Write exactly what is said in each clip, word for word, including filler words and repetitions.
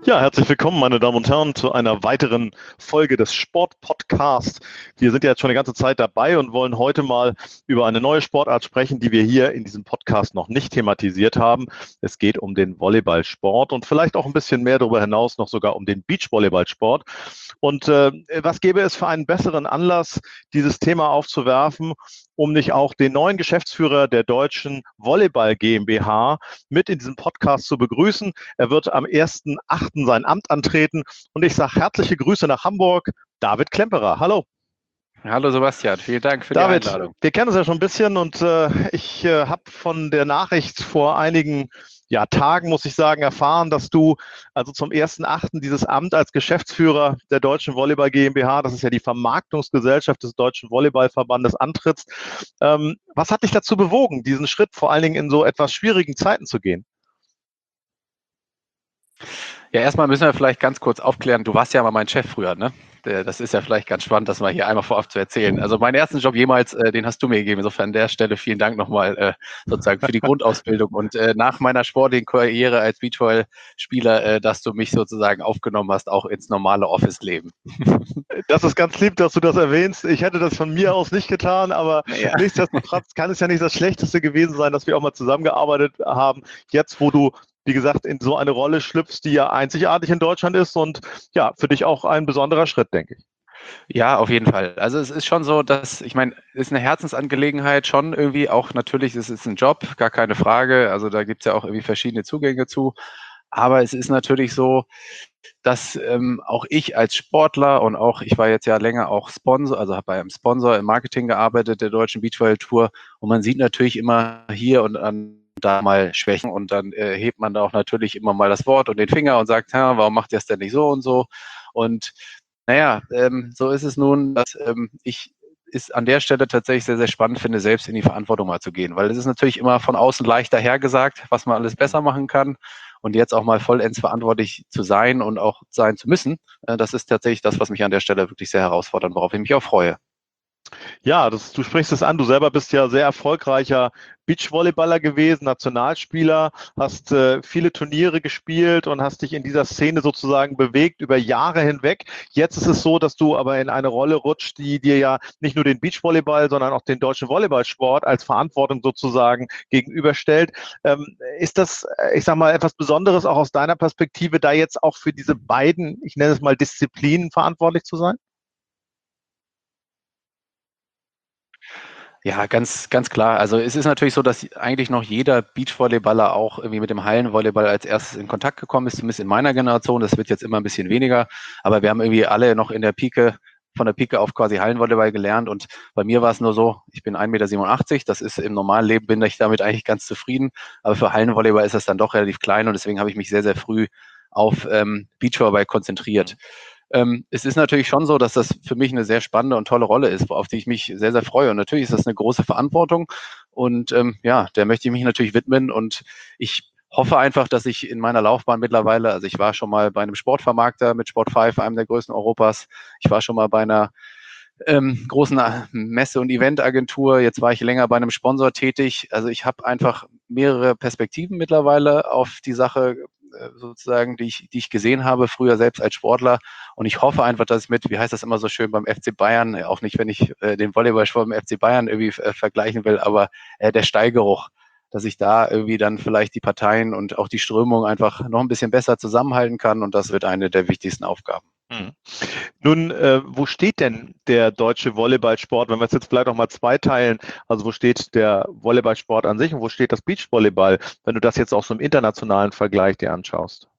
Ja, herzlich willkommen, meine Damen und Herren, zu einer weiteren Folge des Sport-Podcasts. Wir sind ja jetzt schon eine ganze Zeit dabei und wollen heute mal über eine neue Sportart sprechen, die wir hier in diesem Podcast noch nicht thematisiert haben. Es geht um den Volleyballsport und vielleicht auch ein bisschen mehr darüber hinaus noch sogar um den Beachvolleyballsport. Und äh, was gäbe es für einen besseren Anlass, dieses Thema aufzuwerfen, um nicht auch den neuen Geschäftsführer der Deutschen Volleyball GmbH mit in diesem Podcast zu begrüßen. Er wird am ersten achten sein Amt antreten und ich sage herzliche Grüße nach Hamburg, David Klemperer. Hallo. Hallo Sebastian, vielen Dank für David, die Einladung. Wir kennen uns ja schon ein bisschen und äh, ich äh, habe von der Nachricht vor einigen ja, Tagen, muss ich sagen, erfahren, dass du also zum ersten achten dieses Amt als Geschäftsführer der Deutschen Volleyball GmbH, das ist ja die Vermarktungsgesellschaft des Deutschen Volleyballverbandes, antrittst. Ähm, was hat dich dazu bewogen, diesen Schritt vor allen Dingen in so etwas schwierigen Zeiten zu gehen? Ja, erstmal müssen wir vielleicht ganz kurz aufklären, du warst ja mal mein Chef früher, ne? Das ist ja vielleicht ganz spannend, das mal hier einmal vorab zu erzählen. Also meinen ersten Job jemals, äh, den hast du mir gegeben. Insofern an der Stelle vielen Dank nochmal äh, sozusagen für die Grundausbildung. Und äh, nach meiner sportlichen Karriere als Beachvolleyball-Spieler, äh, dass du mich sozusagen aufgenommen hast, auch ins normale Office-Leben. Das ist ganz lieb, dass du das erwähnst. Ich hätte das von mir aus nicht getan, aber Ja. nichtsdestotrotz kann es ja nicht das Schlechteste gewesen sein, dass wir auch mal zusammengearbeitet haben. Jetzt, wo du, wie gesagt, in so eine Rolle schlüpfst, die ja einzigartig in Deutschland ist und ja, für dich auch ein besonderer Schritt, denke ich. Ja, auf jeden Fall. Also es ist schon so, dass, ich meine, es ist eine Herzensangelegenheit schon irgendwie, auch natürlich, es ist ein Job, gar keine Frage. Also da gibt es ja auch irgendwie verschiedene Zugänge zu. Aber es ist natürlich so, dass ähm, auch ich als Sportler und auch, ich war jetzt ja länger auch Sponsor, also habe bei einem Sponsor im Marketing gearbeitet, der Deutschen Beachvolleyball Tour. Und man sieht natürlich immer hier und an da mal Schwächen und dann äh, hebt man da auch natürlich immer mal das Wort und den Finger und sagt, ja, warum macht ihr es denn nicht so und so? Und naja, ähm, so ist es nun, dass ähm, ich es an der Stelle tatsächlich sehr, sehr spannend finde, selbst in die Verantwortung mal zu gehen. Weil es ist natürlich immer von außen leicht dahergesagt, was man alles besser machen kann. Und jetzt auch mal vollends verantwortlich zu sein und auch sein zu müssen, äh, das ist tatsächlich das, was mich an der Stelle wirklich sehr herausfordert und worauf ich mich auch freue. Ja, das, du sprichst es an. Du selber bist ja sehr erfolgreicher Beachvolleyballer gewesen, Nationalspieler, hast äh, viele Turniere gespielt und hast dich in dieser Szene sozusagen bewegt über Jahre hinweg. Jetzt ist es so, dass du aber in eine Rolle rutscht, die dir ja nicht nur den Beachvolleyball, sondern auch den deutschen Volleyballsport als Verantwortung sozusagen gegenüberstellt. Ähm, ist das, ich sag mal, etwas Besonderes auch aus deiner Perspektive, da jetzt auch für diese beiden, ich nenne es mal Disziplinen verantwortlich zu sein? Ja, ganz, ganz klar. Also es ist natürlich so, dass eigentlich noch jeder Beachvolleyballer auch irgendwie mit dem Hallenvolleyball als erstes in Kontakt gekommen ist, zumindest in meiner Generation. Das wird jetzt immer ein bisschen weniger, aber wir haben irgendwie alle noch in der Pike, von der Pike auf quasi Hallenvolleyball gelernt und bei mir war es nur so, ich bin ein Meter siebenundachtzig, das ist im normalen Leben, bin ich damit eigentlich ganz zufrieden, aber für Hallenvolleyball ist das dann doch relativ klein und deswegen habe ich mich sehr, sehr früh auf ähm, Beachvolleyball konzentriert. Ähm, es ist natürlich schon so, dass das für mich eine sehr spannende und tolle Rolle ist, auf die ich mich sehr, sehr freue. Und natürlich ist das eine große Verantwortung. Und ähm, ja, der möchte ich mich natürlich widmen. Und ich hoffe einfach, dass ich in meiner Laufbahn mittlerweile, also ich war schon mal bei einem Sportvermarkter mit Sport fünf, einem der größten Europas. Ich war schon mal bei einer ähm, großen Messe- und Eventagentur. Jetzt war ich länger bei einem Sponsor tätig. Also ich habe einfach mehrere Perspektiven mittlerweile auf die Sache sozusagen, die ich, die ich gesehen habe, früher selbst als Sportler. Und ich hoffe einfach, dass ich mit, wie heißt das immer so schön beim F C Bayern, auch nicht, wenn ich äh, den Volleyballsport beim F C Bayern irgendwie äh, vergleichen will, aber äh, der Steigeruch, dass ich da irgendwie dann vielleicht die Parteien und auch die Strömung einfach noch ein bisschen besser zusammenhalten kann. Und das wird eine der wichtigsten Aufgaben. Mhm. Nun, äh, wo steht denn der deutsche Volleyballsport, wenn wir es jetzt vielleicht noch mal zweiteilen? Also wo steht der Volleyballsport an sich und wo steht das Beachvolleyball, wenn du das jetzt auch so im internationalen Vergleich dir anschaust?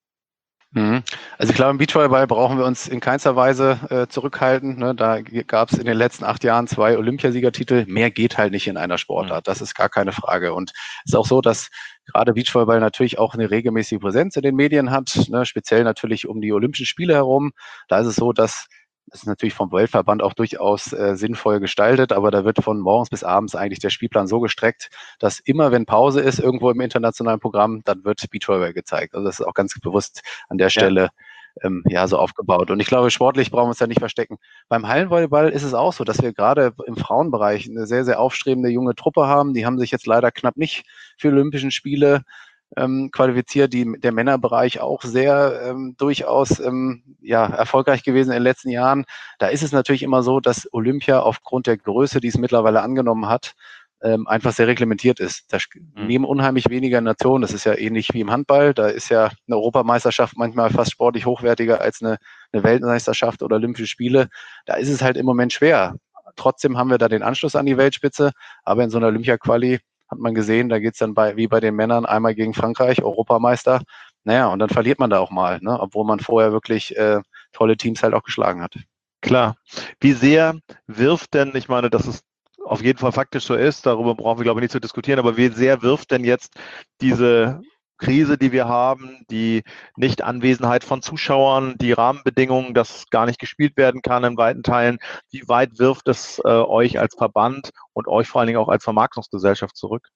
Mhm. Also ich glaube, im Beachvolleyball brauchen wir uns in keinster Weise äh, zurückhalten. Ne? Da gab es in den letzten acht Jahren zwei Olympiasiegertitel. Mehr geht halt nicht in einer Sportart. Das ist gar keine Frage. Und es ist auch so, dass gerade Beachvolleyball natürlich auch eine regelmäßige Präsenz in den Medien hat, ne? Speziell natürlich um die Olympischen Spiele herum. Da ist es so, dass das ist natürlich vom Weltverband auch durchaus äh, sinnvoll gestaltet, aber da wird von morgens bis abends eigentlich der Spielplan so gestreckt, dass immer, wenn Pause ist, irgendwo im internationalen Programm, dann wird Beachvolleyball gezeigt. Also das ist auch ganz bewusst an der Stelle ja. Ähm, ja so aufgebaut. Und ich glaube, sportlich brauchen wir uns da nicht verstecken. Beim Hallenvolleyball ist es auch so, dass wir gerade im Frauenbereich eine sehr, sehr aufstrebende junge Truppe haben. Die haben sich jetzt leider knapp nicht für Olympischen Spiele ähm, qualifiziert, die, der Männerbereich auch sehr ähm, durchaus ähm, ja, erfolgreich gewesen in den letzten Jahren. Da ist es natürlich immer so, dass Olympia aufgrund der Größe, die es mittlerweile angenommen hat, ähm, einfach sehr reglementiert ist. Da nehmen unheimlich weniger Nationen. Das ist ja ähnlich wie im Handball. Da ist ja eine Europameisterschaft manchmal fast sportlich hochwertiger als eine, eine Weltmeisterschaft oder Olympische Spiele. Da ist es halt im Moment schwer. Trotzdem haben wir da den Anschluss an die Weltspitze. Aber in so einer Olympia-Quali hat man gesehen, da geht's dann bei, wie bei den Männern einmal gegen Frankreich, Europameister. Naja, und dann verliert man da auch mal, ne? Obwohl man vorher wirklich äh, tolle Teams halt auch geschlagen hat. Klar. Wie sehr wirft denn, ich meine, dass es auf jeden Fall faktisch so ist, darüber brauchen wir, glaube ich, nicht zu diskutieren, aber wie sehr wirft denn jetzt diese Krise, die wir haben, die Nichtanwesenheit von Zuschauern, die Rahmenbedingungen, dass gar nicht gespielt werden kann in weiten Teilen, wie weit wirft es äh, euch als Verband und euch vor allen Dingen auch als Vermarktungsgesellschaft zurück?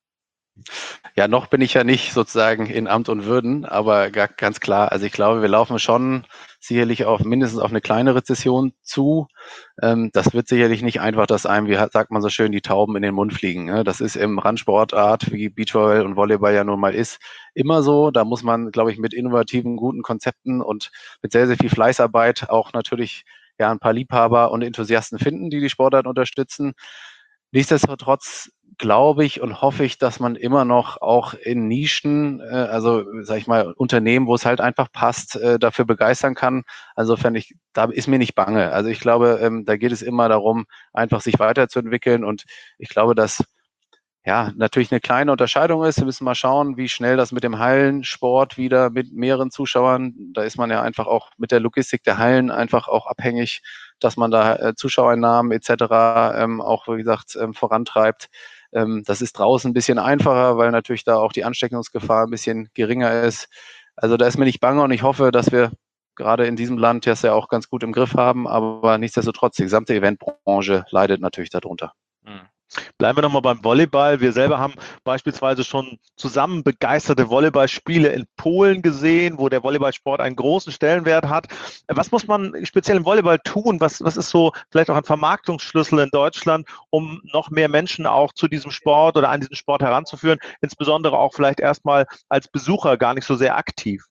Ja, noch bin ich ja nicht sozusagen in Amt und Würden, aber ganz klar, also ich glaube, wir laufen schon sicherlich auf mindestens auf eine kleine Rezession zu. Ähm, das wird sicherlich nicht einfach, dass einem, wie sagt man so schön, die Tauben in den Mund fliegen. Ne? Das ist im Randsportart, wie Beachvolleyball und Volleyball ja nun mal ist, immer so. Da muss man, glaube ich, mit innovativen, guten Konzepten und mit sehr, sehr viel Fleißarbeit auch natürlich ja ein paar Liebhaber und Enthusiasten finden, die die Sportart unterstützen. Nichtsdestotrotz glaube ich und hoffe ich, dass man immer noch auch in Nischen, äh, also sag ich mal, Unternehmen, wo es halt einfach passt, äh, dafür begeistern kann. Also fände ich, da ist mir nicht bange. Also ich glaube, ähm, da geht es immer darum, einfach sich weiterzuentwickeln. Und ich glaube, dass ja natürlich eine kleine Unterscheidung ist. Wir müssen mal schauen, wie schnell das mit dem Hallensport wieder mit mehreren Zuschauern, da ist man ja einfach auch mit der Logistik der Hallen einfach auch abhängig, dass man da äh, Zuschauereinnahmen et cetera ähm, auch, wie gesagt, ähm, vorantreibt. Ähm, das ist draußen ein bisschen einfacher, weil natürlich da auch die Ansteckungsgefahr ein bisschen geringer ist. Also da ist mir nicht bange und ich hoffe, dass wir gerade in diesem Land das ja auch ganz gut im Griff haben, aber nichtsdestotrotz, die gesamte Eventbranche leidet natürlich darunter. Mhm. Bleiben wir nochmal beim Volleyball. Wir selber haben beispielsweise schon zusammen begeisterte Volleyballspiele in Polen gesehen, wo der Volleyballsport einen großen Stellenwert hat. Was muss man speziell im Volleyball tun? Was, was ist so vielleicht auch ein Vermarktungsschlüssel in Deutschland, um noch mehr Menschen auch zu diesem Sport oder an diesen Sport heranzuführen, insbesondere auch vielleicht erstmal als Besucher gar nicht so sehr aktiv?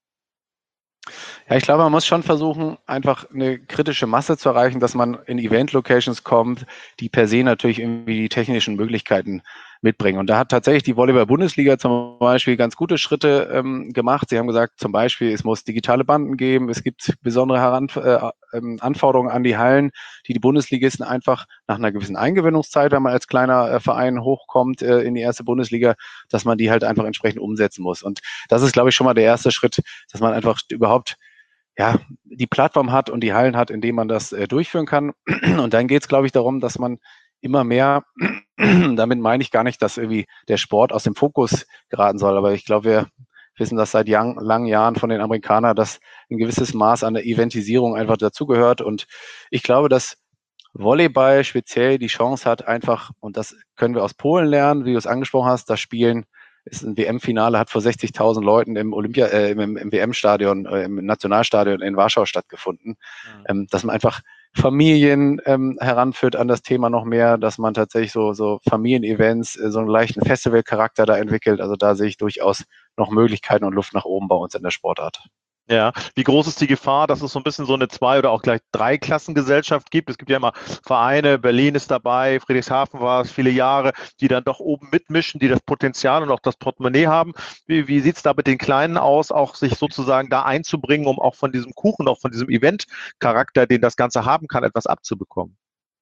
Ja, ich glaube, man muss schon versuchen, einfach eine kritische Masse zu erreichen, dass man in Event-Locations kommt, die per se natürlich irgendwie die technischen Möglichkeiten mitbringen. Und da hat tatsächlich die Volleyball-Bundesliga zum Beispiel ganz gute Schritte ähm, gemacht. Sie haben gesagt, zum Beispiel, es muss digitale Banden geben, es gibt besondere Heran äh, ähm, Anforderungen an die Hallen, die die Bundesligisten einfach nach einer gewissen Eingewöhnungszeit, wenn man als kleiner äh, Verein hochkommt äh, in die erste Bundesliga, dass man die halt einfach entsprechend umsetzen muss. Und das ist, glaube ich, schon mal der erste Schritt, dass man einfach überhaupt ja, die Plattform hat und die Hallen hat, in denen man das äh, durchführen kann. Und dann geht es, glaube ich, darum, dass man immer mehr, damit meine ich gar nicht, dass irgendwie der Sport aus dem Fokus geraten soll, aber ich glaube, wir wissen das seit lang, langen Jahren von den Amerikanern, dass ein gewisses Maß an der Eventisierung einfach dazugehört. Und ich glaube, dass Volleyball speziell die Chance hat, einfach, und das können wir aus Polen lernen, wie du es angesprochen hast, das Spielen ist ein W M-Finale, hat vor sechzigtausend Leuten im Olympia, äh, im, im W M-Stadion, äh, im Nationalstadion in Warschau stattgefunden. Mhm. Ähm, dass man einfach Familien ähm, heranführt an das Thema noch mehr, dass man tatsächlich so, so Familienevents, äh, so einen leichten Festivalcharakter da entwickelt. Also da sehe ich durchaus noch Möglichkeiten und Luft nach oben bei uns in der Sportart. Ja, wie groß ist die Gefahr, dass es so ein bisschen so eine Zwei- oder auch gleich Drei-Klassengesellschaft gibt? Es gibt ja immer Vereine, Berlin ist dabei, Friedrichshafen war es viele Jahre, die dann doch oben mitmischen, die das Potenzial und auch das Portemonnaie haben. Wie, wie sieht es da mit den Kleinen aus, auch sich sozusagen da einzubringen, um auch von diesem Kuchen, auch von diesem Event-Charakter, den das Ganze haben kann, etwas abzubekommen?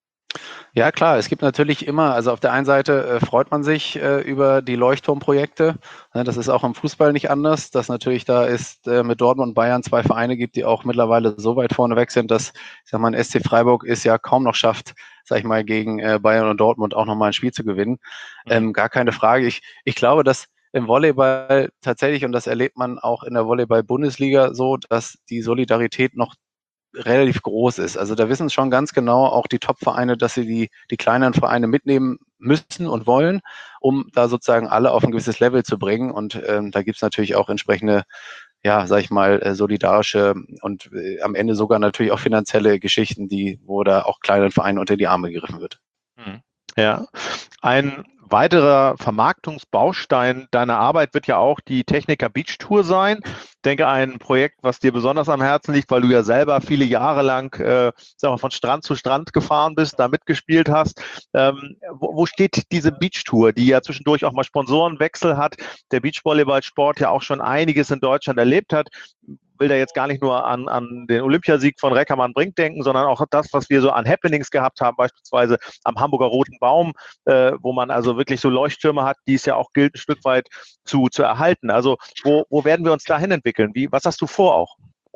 Ja, klar, es gibt natürlich immer, also auf der einen Seite äh, freut man sich äh, über die Leuchtturmprojekte. Ja, das ist auch im Fußball nicht anders, dass natürlich da ist äh, mit Dortmund und Bayern zwei Vereine gibt, die auch mittlerweile so weit vorne weg sind, dass, ich sag mal, ein S C Freiburg es ja kaum noch schafft, sag ich mal, gegen äh, Bayern und Dortmund auch nochmal ein Spiel zu gewinnen. Mhm. Ähm, gar keine Frage. Ich, ich glaube, dass im Volleyball tatsächlich, und das erlebt man auch in der Volleyball-Bundesliga so, dass die Solidarität noch relativ groß ist. Also da wissen schon ganz genau auch die Top-Vereine, dass sie die, die kleineren Vereine mitnehmen müssen und wollen, um da sozusagen alle auf ein gewisses Level zu bringen. Und ähm, da gibt es natürlich auch entsprechende, ja, sag ich mal, äh, solidarische und äh, am Ende sogar natürlich auch finanzielle Geschichten, die, wo da auch kleinen Vereinen unter die Arme gegriffen wird. Hm. Ja, ein weiterer Vermarktungsbaustein deiner Arbeit wird ja auch die Techniker Beach Tour sein. Ich denke, ein Projekt, was dir besonders am Herzen liegt, weil du ja selber viele Jahre lang äh, sag mal, von Strand zu Strand gefahren bist, da mitgespielt hast. Ähm, wo, wo steht diese Beach Tour, die ja zwischendurch auch mal Sponsorenwechsel hat, der Beachvolleyballsport ja auch schon einiges in Deutschland erlebt hat? Will da jetzt gar nicht nur an, an den Olympiasieg von Reckermann Brink denken, sondern auch das, was wir so an Happenings gehabt haben, beispielsweise am Hamburger Roten Baum, äh, wo man also wirklich so Leuchttürme hat, die es ja auch gilt, ein Stück weit zu, zu erhalten. Also wo, wo werden wir uns dahin entwickeln? Wie, was hast du vor auch?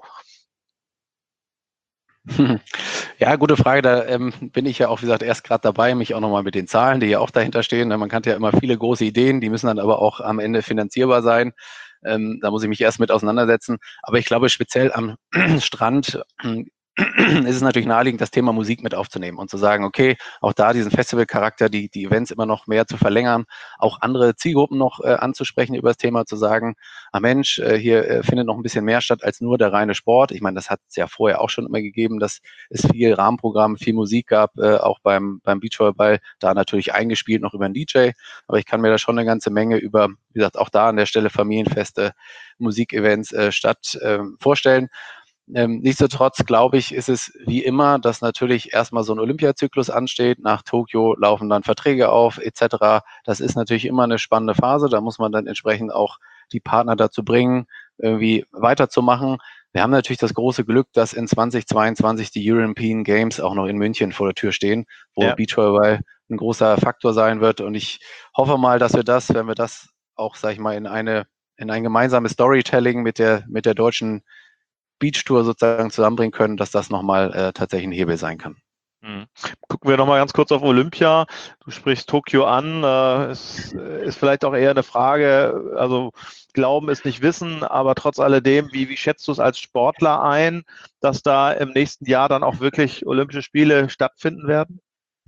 Ja, gute Frage. Da ähm, bin ich ja auch, wie gesagt, erst gerade dabei, mich auch nochmal mit den Zahlen, die ja auch dahinter stehen. Man kann ja immer viele große Ideen, die müssen dann aber auch am Ende finanzierbar sein. Ähm, da muss ich mich erst mit auseinandersetzen. Aber ich glaube, speziell am Strand ist es natürlich naheliegend, das Thema Musik mit aufzunehmen und zu sagen, okay, auch da diesen Festivalcharakter, die, die Events immer noch mehr zu verlängern, auch andere Zielgruppen noch äh, anzusprechen über das Thema, zu sagen, ah Mensch, äh, hier äh, findet noch ein bisschen mehr statt als nur der reine Sport. Ich meine, das hat es ja vorher auch schon immer gegeben, dass es viel Rahmenprogramm, viel Musik gab, äh, auch beim, beim Beachvolleyball, da natürlich eingespielt noch über einen D J. Aber ich kann mir da schon eine ganze Menge über, wie gesagt, auch da an der Stelle Familienfeste, Musikevents äh, statt äh, vorstellen. Ähm, nichtsdestotrotz glaube ich, ist es wie immer, dass natürlich erstmal so ein Olympiazyklus ansteht. Nach Tokio laufen dann Verträge auf et cetera. Das ist natürlich immer eine spannende Phase. Da muss man dann entsprechend auch die Partner dazu bringen, irgendwie weiterzumachen. Wir haben natürlich das große Glück, dass in zwanzig zweiundzwanzig die European Games auch noch in München vor der Tür stehen, wo ja. Beachvolleyball ein großer Faktor sein wird. Und ich hoffe mal, dass wir das, wenn wir das auch, sag ich mal, in eine in ein gemeinsames Storytelling mit der mit der deutschen Beach-Tour sozusagen zusammenbringen können, dass das nochmal äh, tatsächlich ein Hebel sein kann. Gucken wir nochmal ganz kurz auf Olympia. Du sprichst Tokio an. Äh, es ist vielleicht auch eher eine Frage, also Glauben ist nicht Wissen, aber trotz alledem, wie, wie schätzt du es als Sportler ein, dass da im nächsten Jahr dann auch wirklich Olympische Spiele stattfinden werden?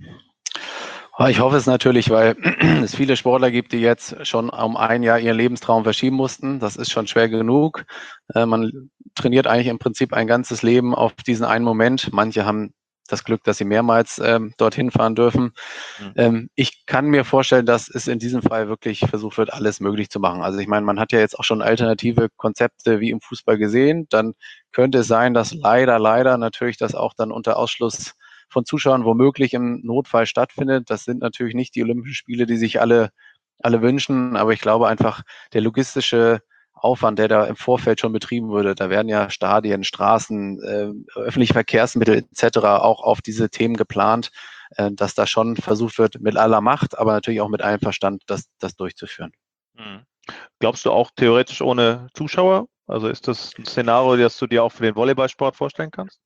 Ich hoffe es natürlich, weil es viele Sportler gibt, die jetzt schon um ein Jahr ihren Lebenstraum verschieben mussten. Das ist schon schwer genug. Man trainiert eigentlich im Prinzip ein ganzes Leben auf diesen einen Moment. Manche haben das Glück, dass sie mehrmals ähm, dorthin fahren dürfen. Mhm. Ähm, ich kann mir vorstellen, dass es in diesem Fall wirklich versucht wird, alles möglich zu machen. Also ich meine, man hat ja jetzt auch schon alternative Konzepte wie im Fußball gesehen. Dann könnte es sein, dass leider, leider natürlich das auch dann unter Ausschluss von Zuschauern womöglich im Notfall stattfindet. Das sind natürlich nicht die Olympischen Spiele, die sich alle, alle wünschen, aber ich glaube einfach, der logistische Aufwand, der da im Vorfeld schon betrieben würde, da werden ja Stadien, Straßen, äh, öffentliche Verkehrsmittel et cetera auch auf diese Themen geplant, äh, dass da schon versucht wird, mit aller Macht, aber natürlich auch mit allem Verstand, das, das durchzuführen. Hm. Glaubst du auch theoretisch ohne Zuschauer? Also ist das ein Szenario, das du dir auch für den Volleyballsport vorstellen kannst?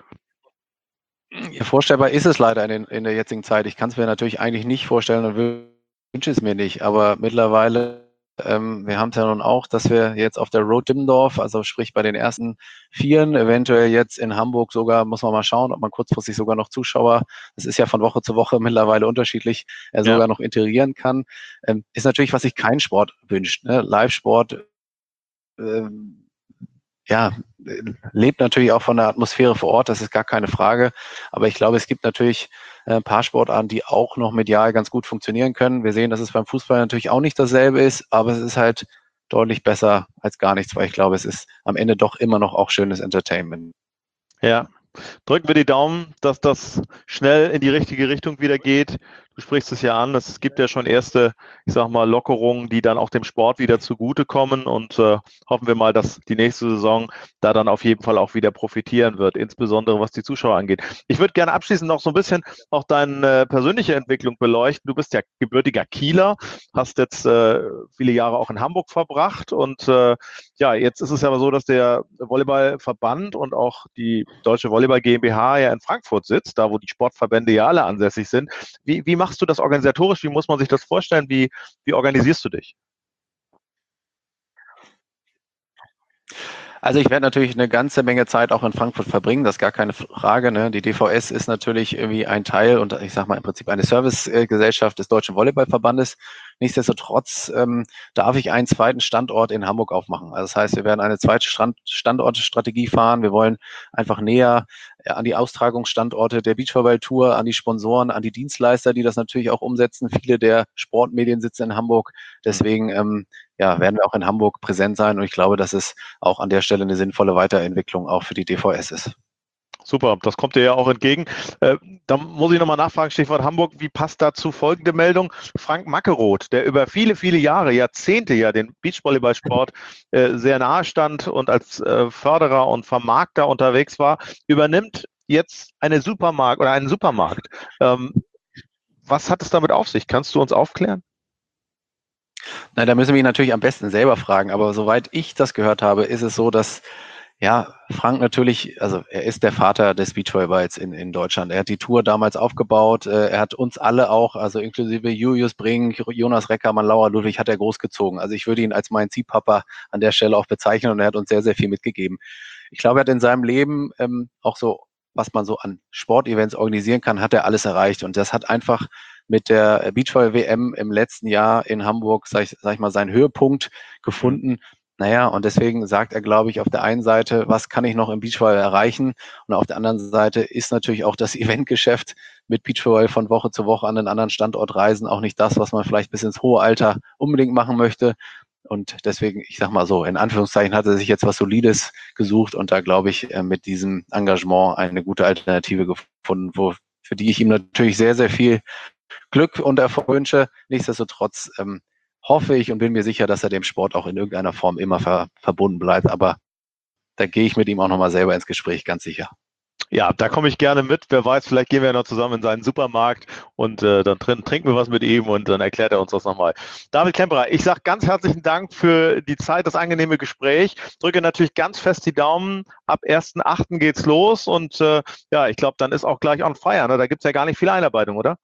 Ja, vorstellbar ist es leider in, den, in der jetzigen Zeit. Ich kann es mir natürlich eigentlich nicht vorstellen und wünsche es mir nicht. Aber mittlerweile, ähm, wir haben es ja nun auch, dass wir jetzt auf der Road Dimmendorf, also sprich bei den ersten Vieren, eventuell jetzt in Hamburg sogar, muss man mal schauen, ob man kurzfristig sogar noch Zuschauer, das ist ja von Woche zu Woche mittlerweile unterschiedlich, äh, sogar ja. noch integrieren kann. Ähm, ist natürlich, was sich kein Sport wünscht. Ne? Live-Sport, ähm, ja, lebt natürlich auch von der Atmosphäre vor Ort, das ist gar keine Frage. Aber ich glaube, es gibt natürlich ein paar Sportarten, die auch noch medial ganz gut funktionieren können. Wir sehen, dass es beim Fußball natürlich auch nicht dasselbe ist, aber es ist halt deutlich besser als gar nichts, weil ich glaube, es ist am Ende doch immer noch auch schönes Entertainment. Ja, drücken wir die Daumen, dass das schnell in die richtige Richtung wieder geht. Du sprichst es ja an, es gibt ja schon erste, ich sag mal, Lockerungen, die dann auch dem Sport wieder zugutekommen und äh, hoffen wir mal, dass die nächste Saison da dann auf jeden Fall auch wieder profitieren wird, insbesondere was die Zuschauer angeht. Ich würde gerne abschließend noch so ein bisschen auch deine persönliche Entwicklung beleuchten. Du bist ja gebürtiger Kieler, hast jetzt äh, viele Jahre auch in Hamburg verbracht und äh, ja, jetzt ist es ja so, dass der Volleyballverband und auch die Deutsche Volleyball GmbH ja in Frankfurt sitzt, da wo die Sportverbände ja alle ansässig sind. Wie, wie machst du das organisatorisch? Wie muss man sich das vorstellen? Wie, wie organisierst du dich? Also ich werde natürlich eine ganze Menge Zeit auch in Frankfurt verbringen, das ist gar keine Frage. Ne? Die D V S ist natürlich irgendwie ein Teil und ich sage mal im Prinzip eine Servicegesellschaft des Deutschen Volleyballverbandes. Nichtsdestotrotz ähm, darf ich einen zweiten Standort in Hamburg aufmachen. Also das heißt, wir werden eine zweite Stand Standortstrategie fahren. Wir wollen einfach näher an die Austragungsstandorte der Beachvolleyball-Tour, an die Sponsoren, an die Dienstleister, die das natürlich auch umsetzen. Viele der Sportmedien sitzen in Hamburg. Deswegen ähm, ja, werden wir auch in Hamburg präsent sein. Und ich glaube, dass es auch an der Stelle eine sinnvolle Weiterentwicklung auch für die D V S ist. Super, das kommt dir ja auch entgegen. Äh, da muss ich nochmal nachfragen, Stichwort Hamburg, wie passt dazu folgende Meldung? Frank Mackeroth, der über viele, viele Jahre, Jahrzehnte ja den Beachvolleyballsport äh, sehr nahe stand und als äh, Förderer und Vermarkter unterwegs war, übernimmt jetzt eine Supermarkt oder einen Supermarkt. Ähm, was hat es damit auf sich? Kannst du uns aufklären? Na, da müssen wir ihn natürlich am besten selber fragen, aber soweit ich das gehört habe, ist es so, dass ja, Frank natürlich, also er ist der Vater des Beachvolleyballs in, in Deutschland. Er hat die Tour damals aufgebaut. Äh, er hat uns alle auch, also inklusive Julius Brink, Jonas Reckermann, Laura Ludwig, hat er großgezogen. Also ich würde ihn als meinen Ziehpapa an der Stelle auch bezeichnen und er hat uns sehr, sehr viel mitgegeben. Ich glaube, er hat in seinem Leben ähm, auch so, was man so an Sportevents organisieren kann, hat er alles erreicht. Und das hat einfach mit der Beachvolley-W M im letzten Jahr in Hamburg, sag ich, sag ich mal, seinen Höhepunkt gefunden. Naja, und deswegen sagt er, glaube ich, auf der einen Seite, was kann ich noch im Beachvolleyball erreichen? Und auf der anderen Seite ist natürlich auch das Eventgeschäft mit Beachvolleyball von Woche zu Woche an einen anderen Standort reisen auch nicht das, was man vielleicht bis ins hohe Alter unbedingt machen möchte. Und deswegen, ich sag mal so, in Anführungszeichen hat er sich jetzt was Solides gesucht und da, glaube ich, mit diesem Engagement eine gute Alternative gefunden, wo, für die ich ihm natürlich sehr, sehr viel Glück und Erfolg wünsche. Nichtsdestotrotz ähm, hoffe ich und bin mir sicher, dass er dem Sport auch in irgendeiner Form immer ver verbunden bleibt. Aber da gehe ich mit ihm auch nochmal selber ins Gespräch, ganz sicher. Ja, da komme ich gerne mit. Wer weiß, vielleicht gehen wir ja noch zusammen in seinen Supermarkt und äh, dann trin trinken wir was mit ihm und dann erklärt er uns das nochmal. David Klemperer, ich sage ganz herzlichen Dank für die Zeit, das angenehme Gespräch. Drücke natürlich ganz fest die Daumen. Ab ersten achten geht's los und äh, ja, ich glaube, dann ist auch gleich on fire. Ne? Da gibt's ja gar nicht viel Einarbeitung, oder?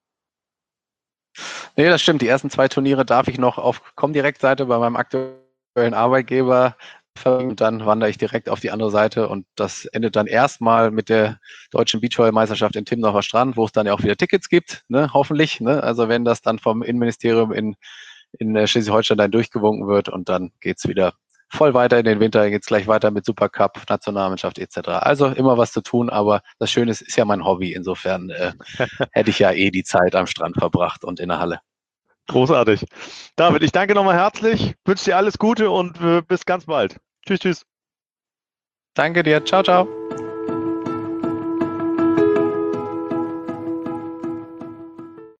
Nee, das stimmt. Die ersten zwei Turniere darf ich noch auf Comdirect-Seite bei meinem aktuellen Arbeitgeber verbinden. Dann wandere ich direkt auf die andere Seite und das endet dann erstmal mit der deutschen Beachvolleyball-Meisterschaft in Timmendorfer Strand, wo es dann ja auch wieder Tickets gibt, ne? Hoffentlich. Ne? Also wenn das dann vom Innenministerium in, in Schleswig-Holstein dann durchgewunken wird und dann geht's wieder voll weiter in den Winter, geht's gleich weiter mit Supercup, Nationalmannschaft et cetera. Also immer was zu tun, aber das Schöne ist, ist ja mein Hobby. Insofern äh, hätte ich ja eh die Zeit am Strand verbracht und in der Halle. Großartig. David, ich danke nochmal herzlich, wünsche dir alles Gute und äh, bis ganz bald. Tschüss, tschüss. Danke dir. Ciao, ciao.